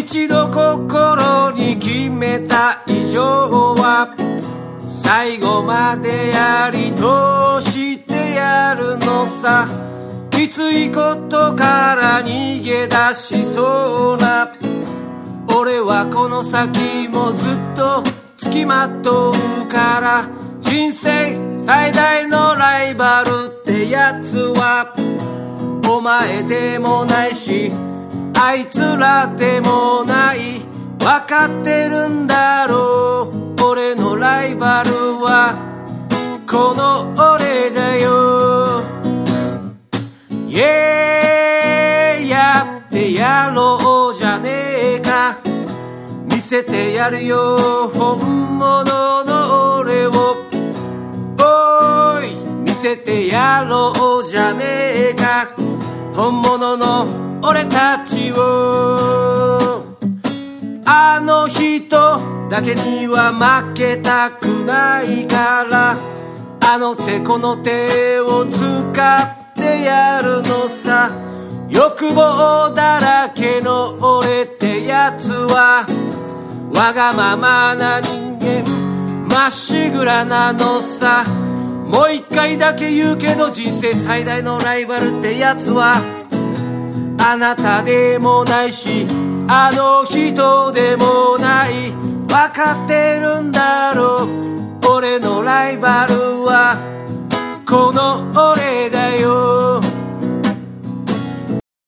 一度心に決めた以上は最後までやり通してやるのさ。きついことから逃げ出しそうな俺はこの先もずっと付きまとうから。人生最大のライバルってやつはお前でもないしあいつらでもない。分かってるんだろう俺のライバルはこの俺だよ。イエーイやってやろうじゃねえか。見せてやるよ本物の俺を。おい見せてやろうじゃねえか本物の俺たちを。あの人だけには負けたくないからあの手この手を使ってやるのさ。欲望だらけの俺ってやつはわがままな人間まっしぐらなのさ。もう一回だけ言うけど人生最大のライバルってやつはあなたでもないしあの人でもない。分かってるんだろう俺のライバルはこの俺